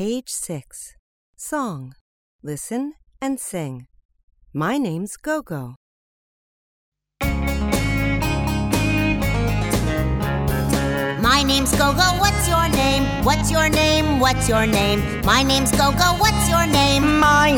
Page 6. Song. Listen and sing. My name's Gogo. My name's Gogo, what's your name? What's your name? What's your name? My name's Gogo, what's your name? My